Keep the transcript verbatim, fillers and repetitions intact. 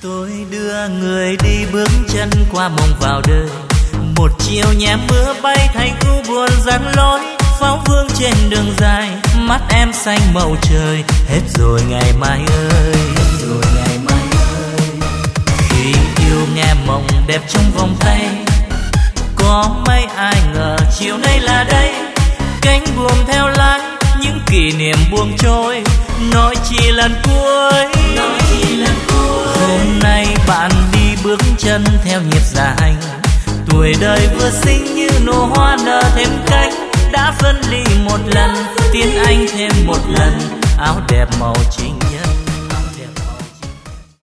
Tôi đưa người đi bước chân qua mộng vào đời. Một chiều nhẹ mưa bay thành u buồn dắt lối. Pháo vương trên đường dài, mắt em xanh màu trời. Hết rồi ngày mai ơi, hết rồi ngày mai ơi. Khi yêu nghe mộng đẹp trong vòng tay, có mấy ai ngờ chiều nay là đây. Cánh buồm theo lái, những kỷ niệm buông trôi. Nói chỉ lần cuối, nói chỉ lần cuối. Hôm nay bạn đi bước chân theo nhịp dài. Tuổi đời vừa xinh như nụ hoa nở thêm cánh. Đã phân ly một lần, tiến anh thêm một lần. Áo đẹp màu chính